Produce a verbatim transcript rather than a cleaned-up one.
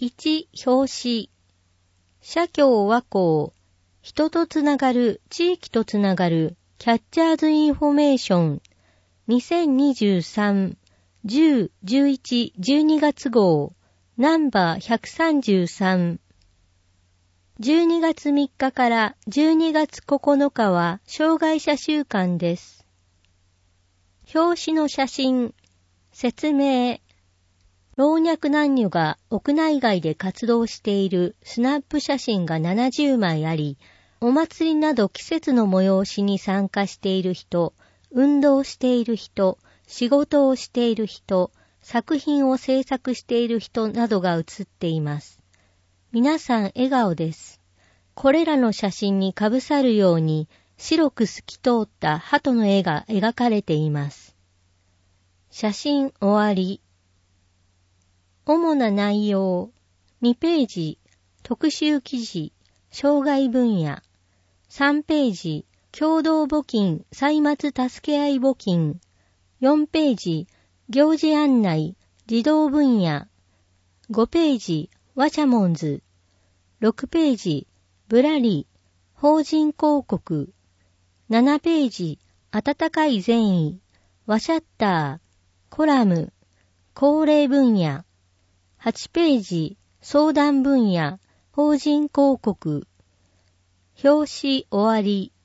いち、表紙。社協和光。人とつながる、地域とつながる、キャッチャーズインフォメーション。にせんにじゅうさん、じゅう、じゅういち、じゅうにがつ号。ナンバーひゃくさんじゅうさん。じゅうにがつみっかからじゅうにがつここのかは障害者週間です。表紙の写真。説明。老若男女が屋内外で活動しているスナップ写真がななじゅうまいあり、お祭りなど季節の催しに参加している人、運動している人、仕事をしている人、作品を制作している人などが写っています。皆さん笑顔です。これらの写真にかぶさるように白く透き通った鳩の絵が描かれています。写真終わり。主な内容。にページ、特集記事、障害分野。さんページ、共同募金、歳末助け合い募金。よんページ、行事案内、児童分野。ごページ、ワチャモンズ。ろくページ、ぶらり、法人広告。ななページ、温かい善意、ワシャッター、コラム、高齢分野。はちページ、相談分野、法人広告。表紙終わり。